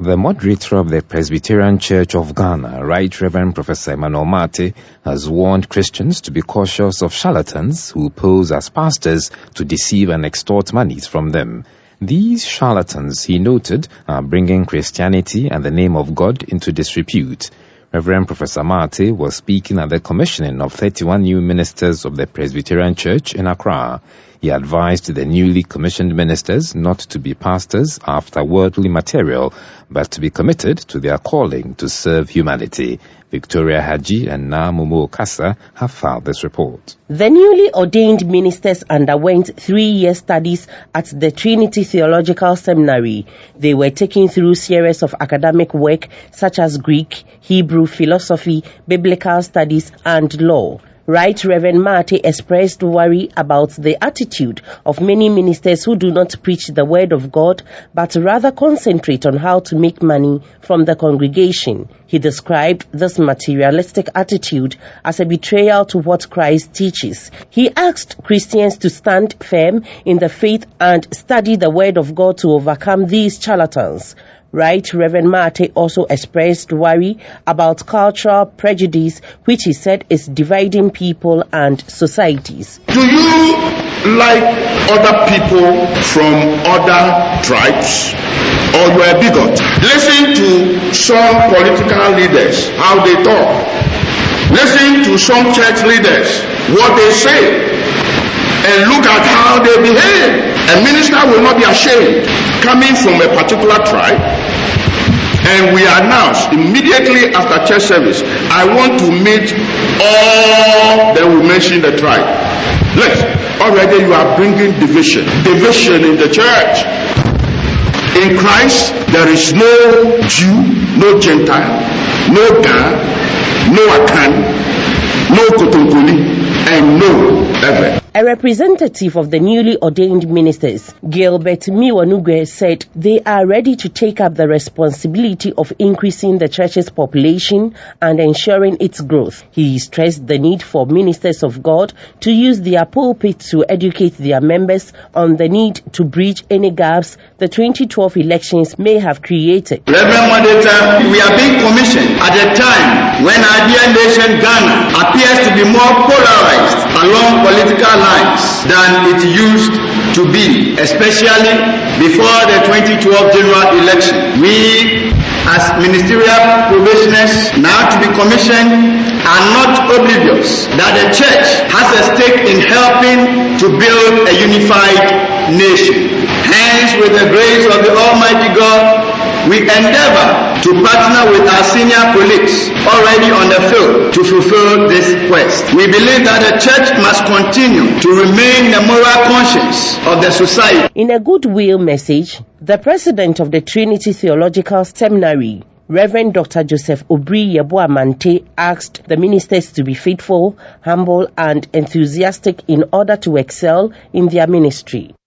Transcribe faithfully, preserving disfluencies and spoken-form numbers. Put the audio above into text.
The moderator of the Presbyterian Church of Ghana, Right Reverend Professor Emmanuel Martey, has warned Christians to be cautious of charlatans who pose as pastors to deceive and extort monies from them. These charlatans, he noted, are bringing Christianity and the name of God into disrepute. Reverend Professor Martey was speaking at the commissioning of thirty-one new ministers of the Presbyterian Church in Accra. He advised the newly commissioned ministers not to be pastors after worldly material, but to be committed to their calling to serve humanity. Victoria Haji and Na Momo Kasa have filed this report. The newly ordained ministers underwent three-year studies at the Trinity Theological Seminary. They were taken through series of academic work such as Greek, Hebrew, philosophy, biblical studies, and law. Right Reverend Martey expressed worry about the attitude of many ministers who do not preach the word of God, but rather concentrate on how to make money from the congregation. He described this materialistic attitude as a betrayal to what Christ teaches. He asked Christians to stand firm in the faith and study the word of God to overcome these charlatans. Right Reverend Martey also expressed worry about cultural prejudice, which he said is dividing people and societies. Do you like other people from other tribes, or you are a bigot? Listen to some political leaders, how they talk. Listen to some church leaders, what they say. And look at how they behave. A minister will not be ashamed coming from a particular tribe. And we announce immediately after church service, I want to meet all that will mention the tribe. Look, already you are bringing division. Division in the church. In Christ, there is no Jew, no Gentile, no Ga, no Akan, no Kotonkoli, and no Ever. A representative of the newly ordained ministers, Gilbert Miwanugwe, said they are ready to take up the responsibility of increasing the church's population and ensuring its growth. He stressed the need for ministers of God to use their pulpit to educate their members on the need to bridge any gaps the twenty twelve elections may have created. Reverend Moderator, we are being commissioned at a time when our dear nation Ghana appears to be more polarized along political lines than it used to be, especially before the twenty twelve general election. We, as ministerial probationers, now to be commissioned, are not oblivious that the church has a stake in helping to build a unified nation. Hence, with the grace of the Almighty God, we endeavor to partner with our senior colleagues already on the field to fulfill this quest. We believe that the church must continue to remain the moral conscience of the society. In a goodwill message, the president of the Trinity Theological Seminary, Reverend Doctor Joseph Obri Yeboamante, asked the ministers to be faithful, humble, and enthusiastic in order to excel in their ministry.